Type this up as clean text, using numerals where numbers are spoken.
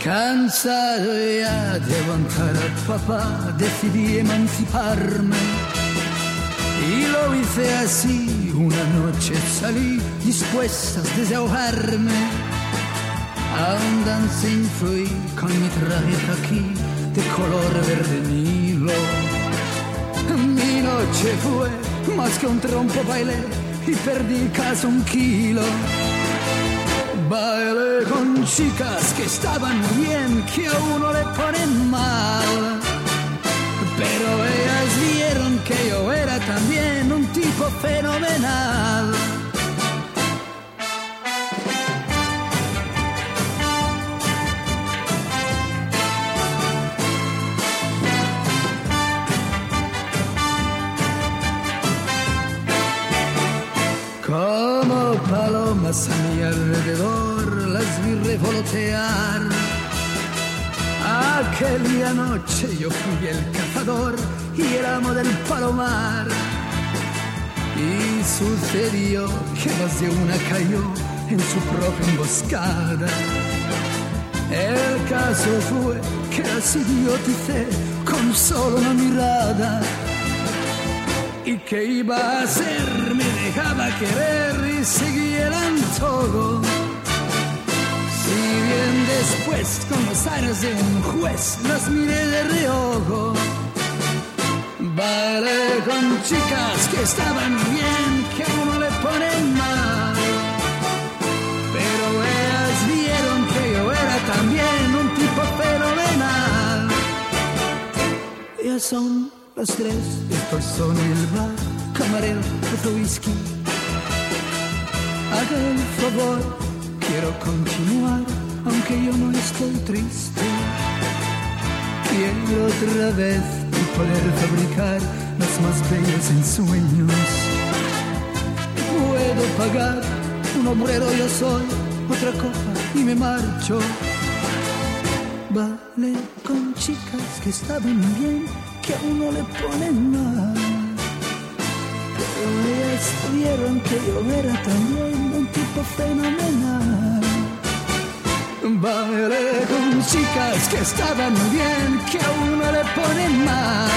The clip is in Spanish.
Cansado ya de aguantar al papá, decidí emanciparme. Y lo hice así, una noche salí dispuesta a desahogarme. A un dancing fui con mi traje aquí de color verde Nilo. Mi noche fue más que un trompo, bailé y perdí casi 1 kilo. Bailé con chicas que estaban bien, que a uno le ponen mal. Pero ellas vieron que yo era también un tipo fenomenal. Como palomas a mi alrededor las vi revolotear. Aquella noche yo fui el cazador y el amo del palomar. Y sucedió que más de una cayó en su propia emboscada. El caso fue que las idioticé con solo una mirada. ¿Y qué iba a hacer? Me dejaba querer y seguía el antojo. Si bien después con los aires de un juez las miré de reojo. Bailé con chicas que estaban bien, que a uno le ponen mal. Pero ellas vieron que yo era también un tipo fenomenal. Ellas son las 3, estoy solo en el bar, camarero, otro whisky. Haga el favor, quiero continuar, aunque yo no estoy triste. Quiero otra vez poder fabricar los más bellos ensueños. Puedo pagar un obrero, yo soy, otra copa y me marcho. Vale con chicas que estaban bien, que a uno le ponen mal. Pero ellas vieron que yo era también un tipo fenomenal. Bailé con chicas que estaban bien, que a uno le ponen mal.